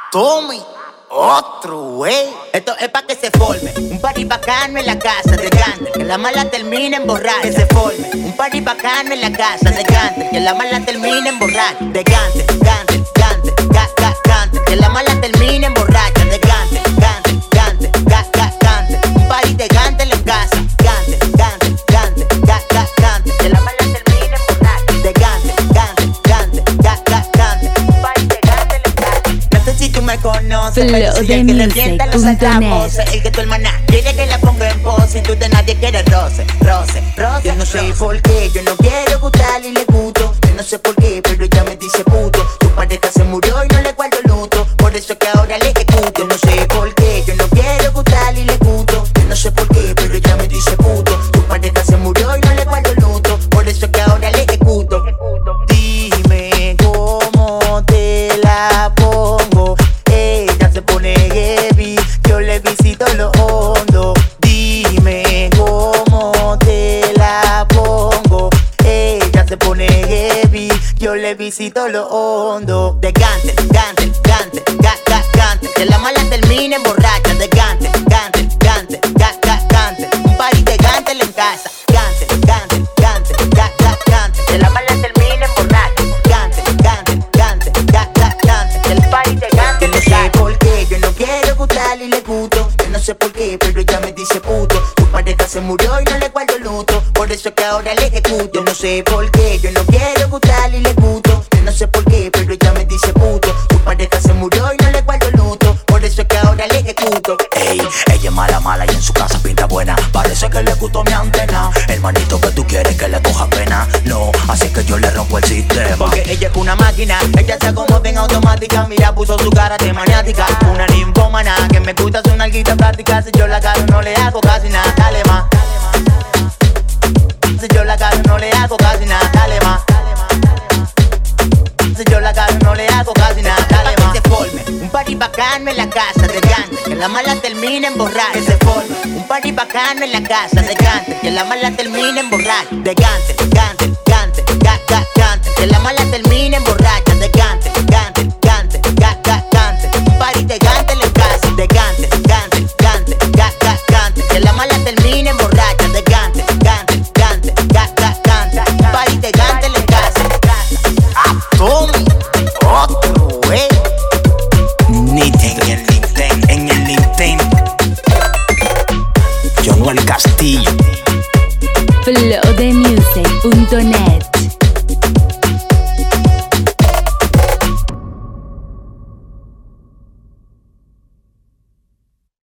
Tommy, otro wey. Esto es pa' que se forme un party bacano en la casa de Gante, que la mala termine en borrar. Que se forme un party bacano en la casa de Gante, que la mala termine en borrar. De Gante, Gante, Gante, Gante, que la mala termine en borracha. De Gante, Gante, Gante, Gante, un party de Gante en la casa. Gante, Gante, Gante, Gante, que la mala termine en borracha. De Gante, Gante, Gante, Gante, un party de Gante en la casa. No sé si tú me conoces, pero soy el que revienta los altavoces, el que tu hermana quiere que la ponga en pose y tú de nadie quieres roce, roce, roce. Yo no sé por qué, yo no quiero gustarle y le gusto. Yo no sé por qué, pero ella me dice puto. Tu pareja se murió y no le guardo luto, por eso es que ahora le ejecuto. Yo no sé por qué, yo no quiero gustarle y le gusto. Yo no sé por qué, pero ella me dice puto. Tu pareja se murió y no le guardo luto, por eso es que ahora le ejecuto. Dime cómo te la pongo. Ella se pone heavy, yo le visito lo hondo. Dime cómo te la pongo. Ella se pone heavy, yo le visito lo hondo. De Gante, Gante, Gante, Gante, que la mala termine en borracha. De Gante, Gante, Gante, Gante, un party de Gante en casa. Gante, Gante, Gante, Gante, que la mala termine en borracha. Gante, Gante, Gante, Gante, el party de Gante en casa. Yo no sé por qué, yo no quiero gustarle y le gusto. Yo no sé por qué, pero ella me dice puto. Tu pareja se murió y no le guardo luto, por eso es que ahora le ejecuto. Yo no sé por qué, yo no quiero gustarle y le gusto. Yo no sé por qué, pero ella me dice puto. Tu pareja se murió y no le guardo luto, por eso es que ahora le ejecuto. Ey, ella es mala, mala y en su casa pinta buena. Parece que le gustó mi antena. El manito que tú quieres que le coja pena. No, así que yo le rompo el sistema. Porque ella es una máquina, ella se acomoda en automática. Mira, puso su cara de maniática. Una ninfómana que me gusta su nalguita práctica. Si yo la agarro no le hago casi nada, dale más. Si yo la agarro no le hago casi nada, dale más. Si yo la agarro no le hago casi nada, dale más. Que se forme un party bacano en la casa de Gante, que la mala termine en borrar. Que se forme un party bacano en la casa de Gante, que la mala termine en borrar. De Gante, Gante, Gante, Gante, que la mala termine en borrar.